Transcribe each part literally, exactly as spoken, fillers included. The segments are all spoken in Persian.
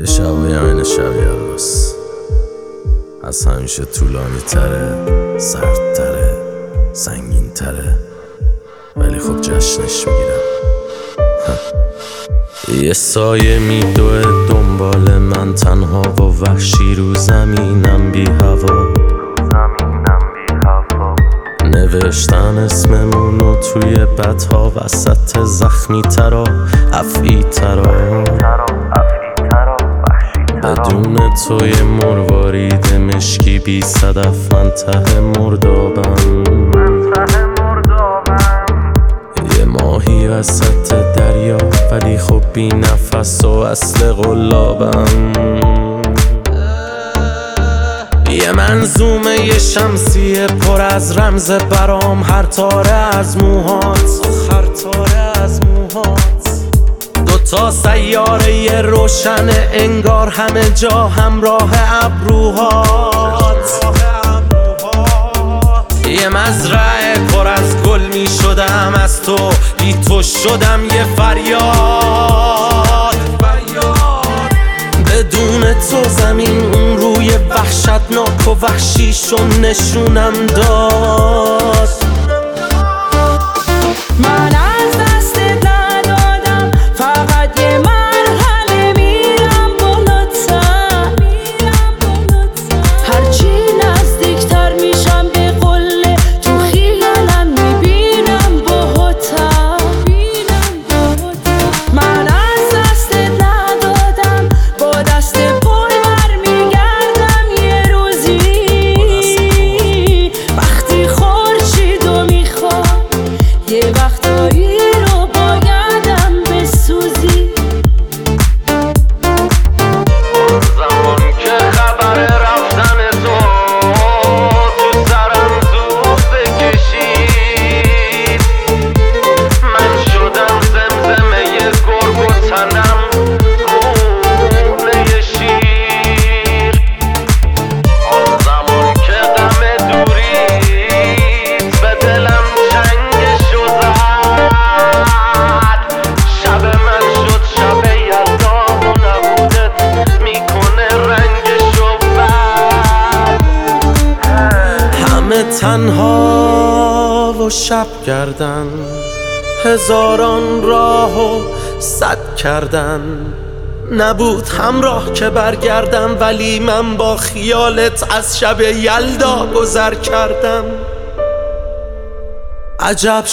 یه شبایی هم این شب یلداست، از همیشه طولانی تره، سرد تره، سنگین تره، ولی خب جشنش میگیرم. یه سایه میدوه دنبال من تنها و وحشی رو زمینم بی هوا، نوشتن اسممونو توی بدها وسط زخمی ترا افعی ترا، بدون توی مروارید مشکی بی صدف من ته مردابم، یه ماهی وسط دریا ولی خب بی نفس و اصل قلابم، یه منظومه یه شمسیه پر از رمز برام، هر تاره از موهات هر تاره از موهات دوتا سیاره یه روشنه انگار همه جا همراه ابروهات، یه مزرعه پر از گل می شدم از تو، بی تو شدم یه فریاد بدون تو زمین اون روی وحشتناک و وحشیشو نشونم داد. من از دستت ندادم، فقط یه مرحله میرم بالاتر، هرچی نزدیکتر میشم به قله تو خیالم میبینم باهاتر. من از دستت ندادم، با دست پر برمیگردم یه روزی، وقتی خورشیدو میخوام یه وقتایی رو بایدم بسوزی. زمان که خبر رفتن تو تو سرم زود بکشید، من شدم زمزمه گرگ و تنم خونه شیر. آن زمان که غم دوریت به دلم چنگشو زد، شب من شد شب یلدا و نبودت میکنه رنگشو بد. همه تنها و شب کردن، هزاران راه و صد کردن، نبود همراه که برگردم ولی من با خیالت از شب یلدا گذر کردم. عجب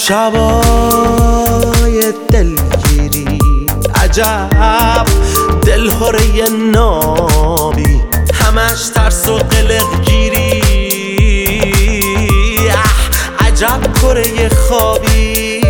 شبای دلگیری، عجب دلهوره نابی، همش ترس و قلقگیری، عجب کره خوابی.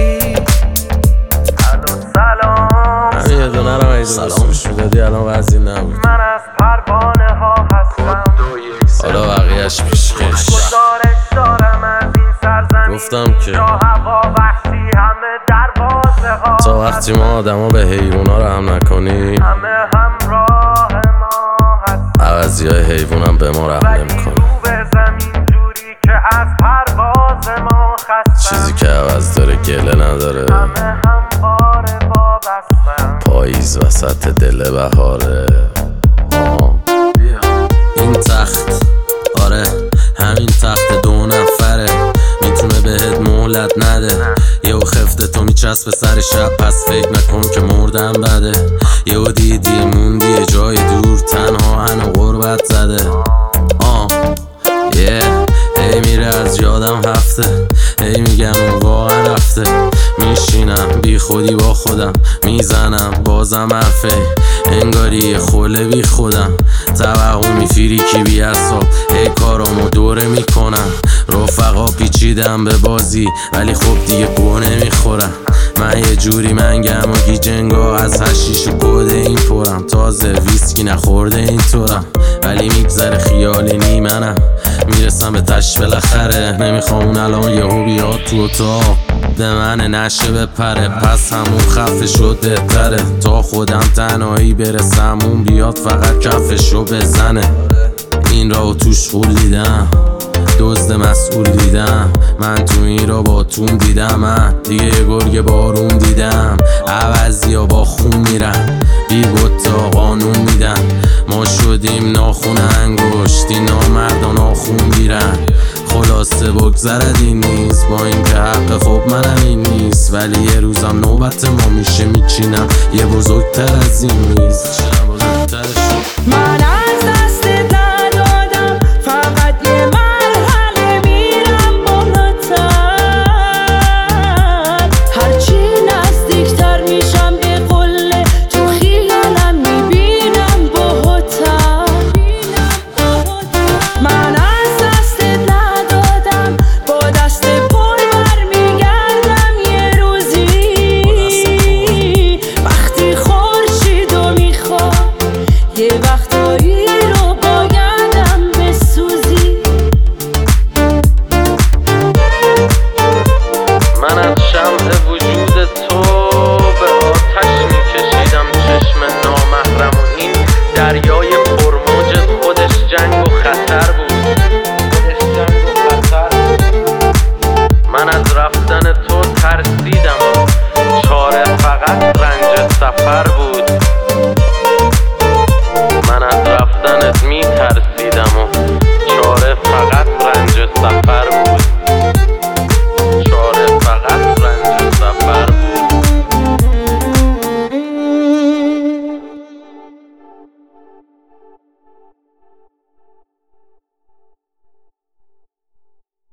همین یه دونه رو ایزو سلامش میدادی الان وزی نبود، من از پروانه ها هستم، حالا بقیهش پیشکش. گزارش دارم از این سرزمین، گفتم که جا هوا وحشی همه دروازه ها، تا وقتی ما آدما به حیوونا رحم نکنی همه همراه ما هست، عوضی های حیوون هم به ما رحم ولی نمیکنه. رو به زمین جوری که از پرواز ما خستم، چیزی که عوض داره گله نداره، همه همواره وابستم. پاییز وسط دل بهاره. آه. این تخت، آره همین تخت دو نفره، میتونه بهت مهلت نده، یهو خفته تو میچسبه سر شب، پس فکر نکن که مردم بده، یهو دیدی موندی یه جای دور تنها هنو غربت زده. آه یه هی میره از یادم هفته، هی میگم اون واقعا رفته، میشینم بی خودی با خودم میزنم بازم حرفه، انگاری یه خوله بی خودم، توقع میفیری کی بی اصاب، هی کارامو دوره میکنم، رفقا پیچیدم به بازی ولی خب دیگه گوه نمیخورم، من یه جوری منگم و گیجنگا از هشیش و کده این پرم، تازه ویسکی نخورده این طورم، ولی میگذره خیالی نیمنم، میرسم به تش بالاخره، نمیخوام اون الان یهو بیاد تو اتاق به من نشه بپره، پس همون خفه شده تره، تا خودم تنهایی برسم اون بیاد فقط کفشو بزنه، این راو توش خول دیدم، دزد مسئول دیدم، من تو این را با تون دیدم، من دیگه یه گرگ بارون دیدم. عوضی ها با خون میرن، بی بطا قانون میدن. ما شدیم ناخون انگشتی، نامردان آخون گیرن. خلاصه بگذرد این نیست، با این که حق خب منم این نیست، ولی یه روزم نوبت ما میشه میچینم یه بزرگتر از این میز. من